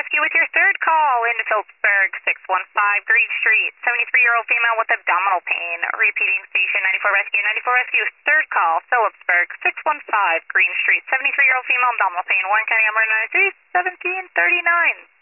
Rescue with your third call into Phillipsburg, 615 Green Street. 73-year-old female with abdominal pain. Repeating station 94 Rescue. 94 Rescue, third call, Phillipsburg, 615 Green Street. 73-year-old female, abdominal pain. Warren County, number 93, 1739.